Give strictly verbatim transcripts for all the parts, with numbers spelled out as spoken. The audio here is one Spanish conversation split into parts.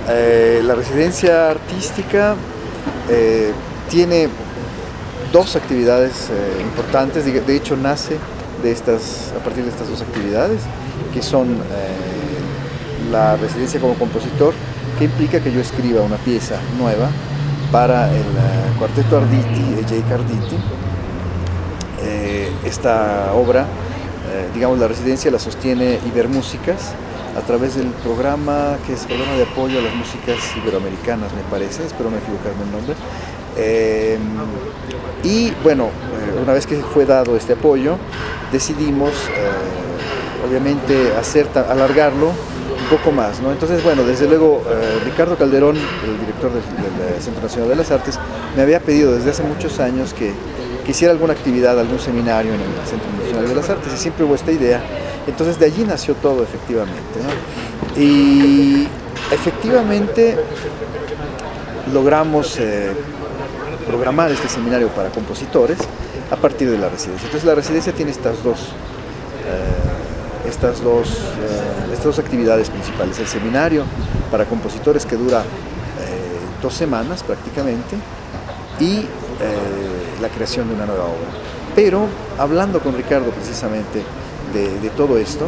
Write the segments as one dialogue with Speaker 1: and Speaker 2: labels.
Speaker 1: eh, la residencia artística eh, tiene dos actividades eh, importantes, de, de hecho nace de estas, a partir de estas dos actividades, que son eh, la residencia como compositor, que implica que yo escriba una pieza nueva para el uh, Cuarteto Arditi de Jake Arditi. Eh, esta obra, eh, digamos, la residencia la sostiene Ibermúsicas a través del programa que es programa de apoyo a las músicas iberoamericanas, me parece, espero no equivocarme el nombre. Eh, y bueno, eh, una vez que fue dado este apoyo, decidimos eh, obviamente hacer, alargarlo un poco más, ¿no? Entonces, bueno, desde luego eh, Ricardo Calderón, el director del, del Centro Nacional de las Artes, me había pedido desde hace muchos años que, que hiciera alguna actividad, algún seminario en el Centro Nacional de las Artes, y siempre hubo esta idea. Entonces de allí nació todo, efectivamente, ¿no? Y efectivamente logramos eh, programar este seminario para compositores a partir de la residencia. Entonces la residencia tiene estas dos, eh, estas dos, eh, estas dos actividades principales: el seminario para compositores, que dura eh, dos semanas prácticamente, y eh, la creación de una nueva obra. Pero hablando con Ricardo precisamente de, de todo esto,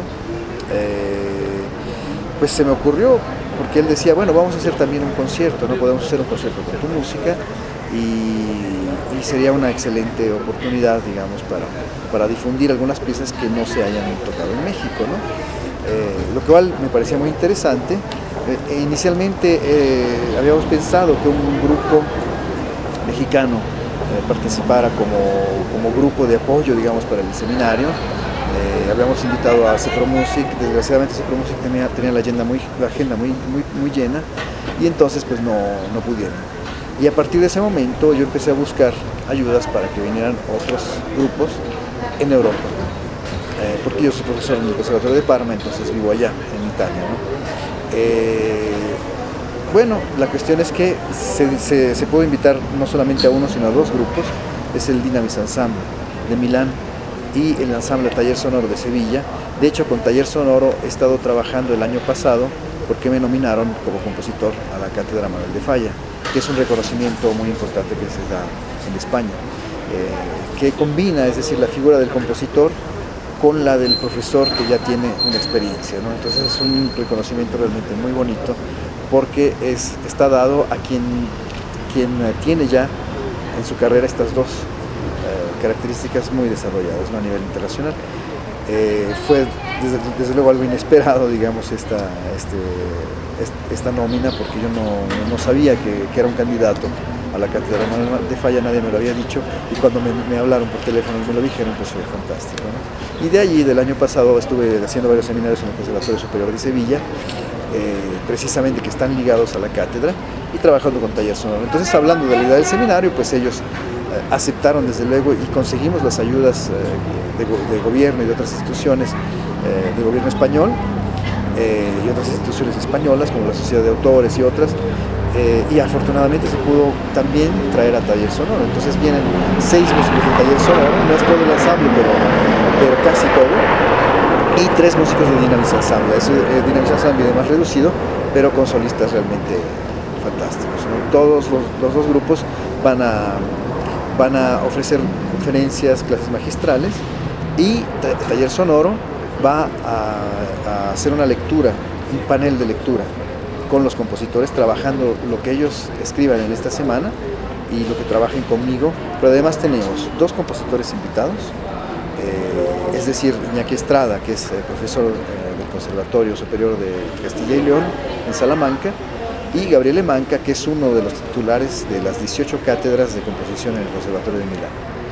Speaker 1: eh, pues se me ocurrió, porque él decía, bueno, vamos a hacer también un concierto, ¿no? Podemos hacer un concierto con tu música, y, y sería una excelente oportunidad, digamos, para, para difundir algunas piezas que no se hayan tocado en México, ¿no? Eh, lo cual me parecía muy interesante. Eh, inicialmente eh, habíamos pensado que un grupo mexicano eh, participara como, como grupo de apoyo, digamos, para el seminario. Eh, habíamos invitado a Cepro Music, desgraciadamente Cepro Music tenía, tenía la agenda, muy, la agenda muy, muy, muy llena, y entonces pues no, no pudieron. Y a partir de ese momento yo empecé a buscar ayudas para que vinieran otros grupos en Europa, eh, porque yo soy profesor en el Conservatorio de Parma, entonces vivo allá, en Italia, ¿no? Eh, bueno, la cuestión es que se, se, se puede invitar no solamente a uno, sino a dos grupos. Es el Dynamis Ensemble de Milán y el Ensamble Taller Sonoro de Sevilla. De hecho, con Taller Sonoro he estado trabajando el año pasado porque me nominaron como compositor a la Cátedra Manuel de Falla, que es un reconocimiento muy importante que se da en España, eh, que combina, es decir, la figura del compositor con la del profesor que ya tiene una experiencia, ¿no? Entonces es un reconocimiento realmente muy bonito, porque es, está dado a quien, quien tiene ya en su carrera estas dos eh, características muy desarrolladas, ¿no? A nivel internacional. Eh, fue desde, desde luego algo inesperado, digamos, esta, este, esta nómina, porque yo no, no sabía que, que era un candidato a la Cátedra Manuel de Falla, nadie me lo había dicho, y cuando me, me hablaron por teléfono y me lo dijeron, pues fue fantástico, ¿no? Y de allí, del año pasado, estuve haciendo varios seminarios en el Conservatorio Superior de Sevilla, eh, precisamente que están ligados a la cátedra, y trabajando con Taller Sonoro. Entonces, hablando de la idea del seminario, pues ellos eh, aceptaron desde luego, y conseguimos las ayudas eh, de, de gobierno y de otras instituciones eh, de gobierno español, eh, y otras instituciones españolas como la Sociedad de Autores y otras, eh, y afortunadamente se pudo también traer a Taller Sonoro. Entonces vienen seis músicos de Taller Sonoro, no es todo el ensamble, pero, pero casi todo, y tres músicos de Dynamis Ensemble. Es eh, Dynamis Ensemble de más reducido, pero con solistas realmente fantásticos, ¿no? Todos los, los dos grupos van a, van a ofrecer conferencias, clases magistrales, y Taller Sonoro va a, a hacer una lectura, un panel de lectura con los compositores, trabajando lo que ellos escriban en esta semana y lo que trabajen conmigo. Pero además tenemos dos compositores invitados, eh, es decir, Iñaki Estrada, que es eh, profesor eh, del Conservatorio Superior de Castilla y León en Salamanca, y Gabriele Manca, que es uno de los titulares de las dieciocho cátedras de composición en el Conservatorio de Milán.